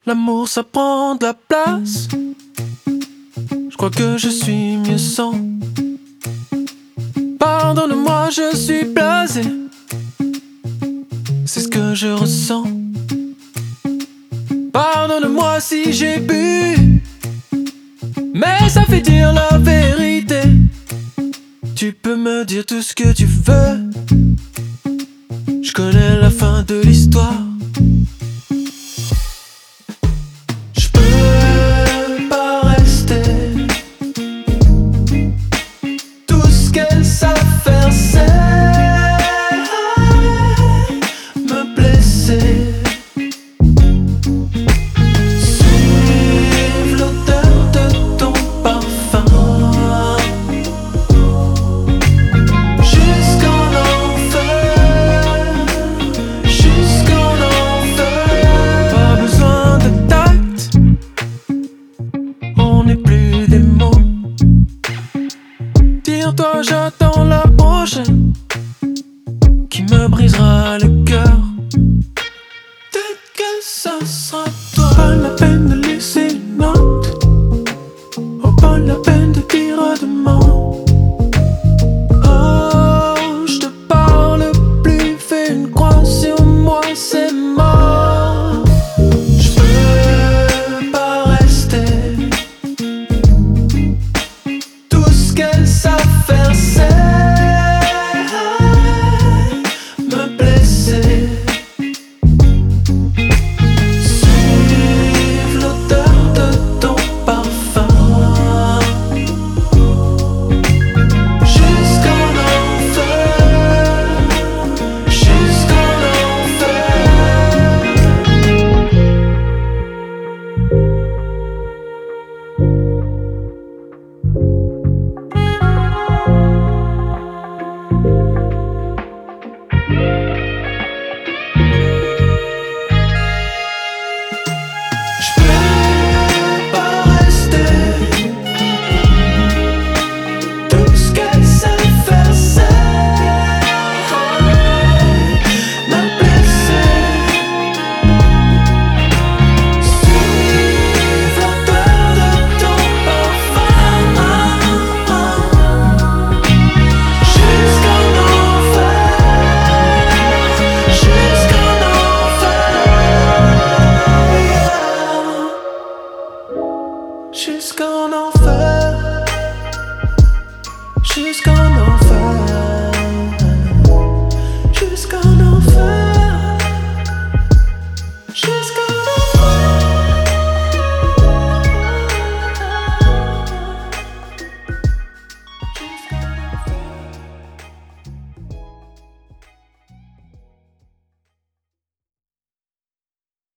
L'amour ça prend de la place. Je crois que je suis mieux sans. Pardonne-moi, je suis blasé. C'est ce que je ressens. Pardonne-moi si j'ai bu, mais ça fait dire la vérité. Tu peux me dire tout ce que tu veux. Je connais la fin de l'histoire.